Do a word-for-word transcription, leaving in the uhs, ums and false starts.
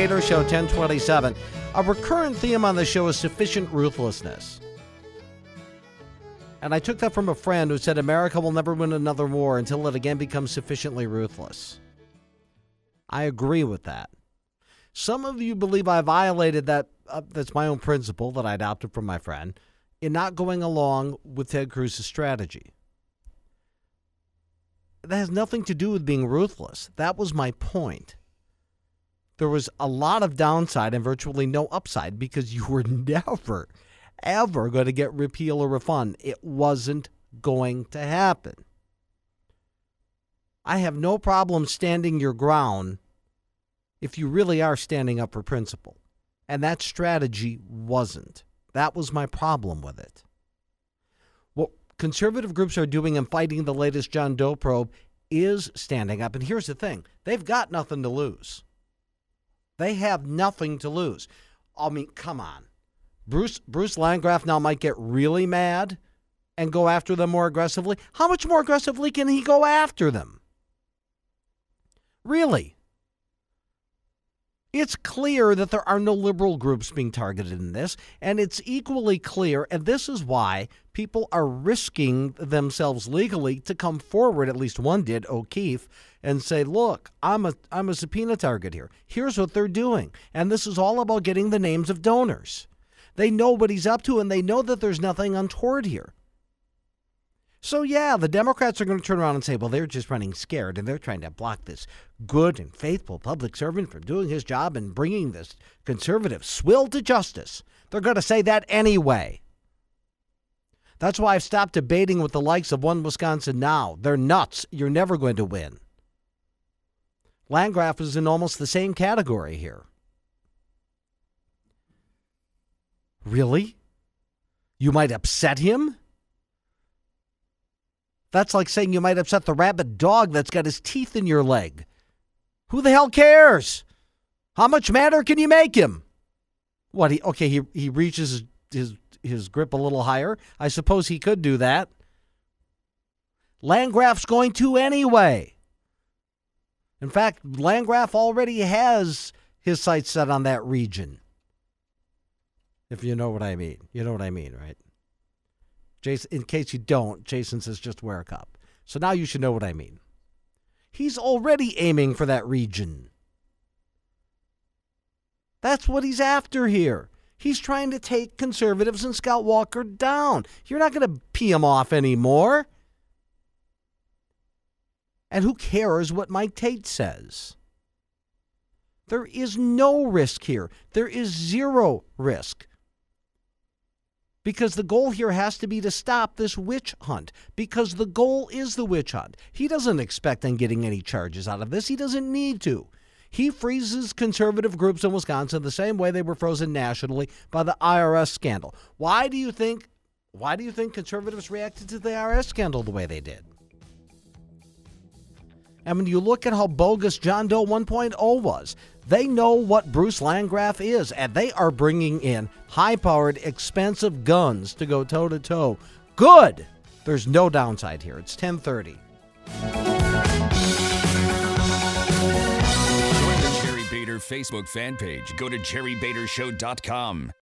Bader Show, ten twenty-seven. A recurrent theme on the show is sufficient ruthlessness. And I took that from a friend who said America will never win another war until it again becomes sufficiently ruthless. I agree with that. Some of you believe I violated that. Uh, that's my own principle that I adopted from my friend in not going along with Ted Cruz's strategy. That has nothing to do with being ruthless. That was my point. There was a lot of downside and virtually no upside because you were never, ever going to get repeal or refund. It wasn't going to happen. I have no problem standing your ground if you really are standing up for principle. And that strategy wasn't. That was my problem with it. What conservative groups are doing and fighting the latest John Doe probe is standing up. And here's the thing. They've got nothing to lose. They have nothing to lose. I mean, come on. Bruce Bruce Landgraf now might get really mad and go after them more aggressively. How much more aggressively can he go after them? Really? It's clear that there are no liberal groups being targeted in this, and it's equally clear, and this is why people are risking themselves legally to come forward, at least one did, O'Keefe, and say, look, I'm a I'm a subpoena target here. Here's what they're doing. And this is all about getting the names of donors. They know what he's up to, and they know that there's nothing untoward here. So, yeah, the Democrats are going to turn around and say, well, they're just running scared, and they're trying to block this good and faithful public servant from doing his job and bringing this conservative swill to justice. They're going to say that anyway. That's why I've stopped debating with the likes of One Wisconsin Now. They're nuts. You're never going to win. Landgraf is in almost the same category here. Really? You might upset him? That's like saying you might upset the rabid dog that's got his teeth in your leg. Who the hell cares? How much madder can you make him? What, he okay, he he reaches his, his, his grip a little higher. I suppose he could do that. Landgraf's going to anyway. In fact, Landgraf already has his sights set on that region. If you know what I mean. You know what I mean, right? Jason, in case you don't, Jason says just wear a cup. So now you should know what I mean. He's already aiming for that region. That's what he's after here. He's trying to take conservatives and Scott Walker down. You're not going to pee him off anymore. And who cares what Mike Tate says? There is no risk here. There is zero risk. Because the goal here has to be to stop this witch hunt. Because the goal is the witch hunt. He doesn't expect on getting any charges out of this. He doesn't need to. He freezes conservative groups in Wisconsin the same way they were frozen nationally by the I R S scandal. Why do you think, why do you think conservatives reacted to the I R S scandal the way they did? And when you look at how bogus John Doe one point oh was, they know what Bruce Landgraf is, and they are bringing in high-powered, expensive guns to go toe-to-toe. Good! There's no downside here. It's ten thirty. Join the Jerry Bader Facebook fan page. Go to jerry bader show dot com.